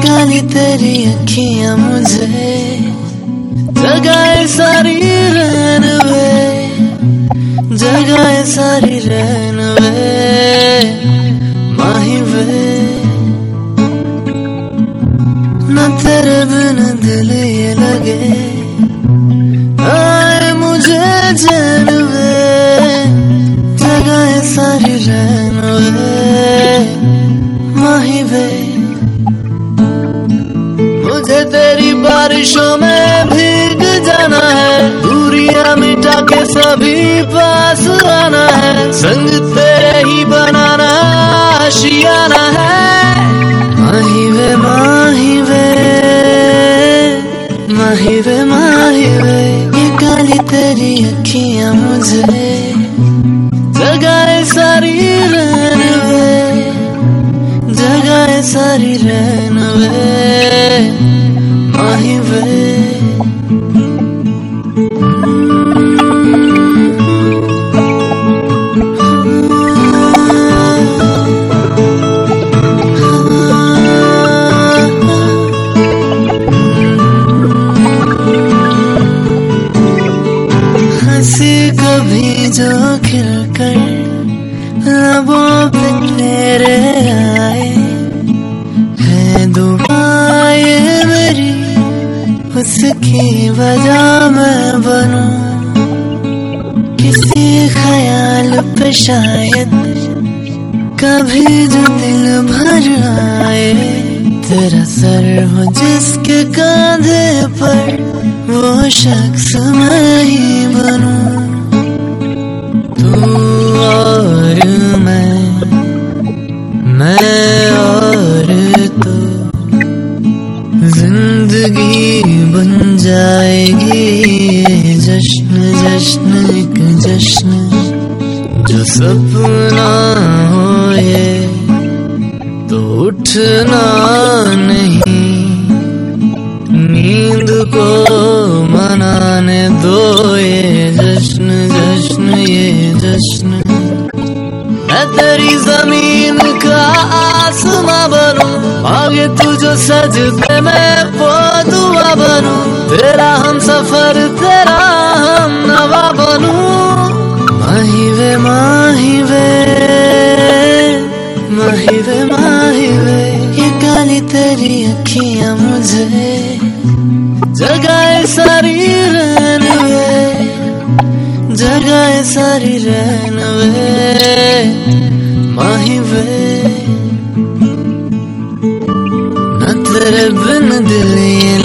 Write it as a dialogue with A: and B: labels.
A: काली तेरी अखियां मुझे जगाए सारी रहन वे, जगाए सारी रहन वे माही वे। न तेरे बिन दिल ये लगे आए मुझे चैन वे, जगाए सारी रहन वे माही वे। मुझे तेरी बारिशों में भीग जाना है, दूरियां मिटा के सभी पास आना है, संग तेरे ही बनाना आशियाना है। माही वे माही वे माही वे माही वे, ये काली तेरी अखियां मुझे जगाए सारी रहन वे, जगाए सारी रहन वे माही वे। हंसी कभी जो खिलकर लबों पे तेरे आए, है दुआएं मेरी उसकी वजह मैं बनूं, किसी ख्याल पे शायद कभी जो दिल भर आए, तेरा सर हो जिसके कांधे पर वो शख्स मैं ही बनूं। तू और मैं और तू, जिंदगी बन जाएगी ये जश्न जश्न एक जश्न, जो सपना हो ये तो उठना नहीं, नींद को मनाने दो ये जश्न जश्न ये जश्न। मैं तेरी जमीन का आसमां बनूं, आगे तू जो सजदे में वो दुआ बनूं, तेरा हम सफर तेरा हम नवा बनूं। माही वे माही वे माही वे माही वे, ये काली तेरी अखियां मुझे जगाए सारी रहन वे, जगाए सारी रहन वे माही वे। न तेरे बिन दिल ये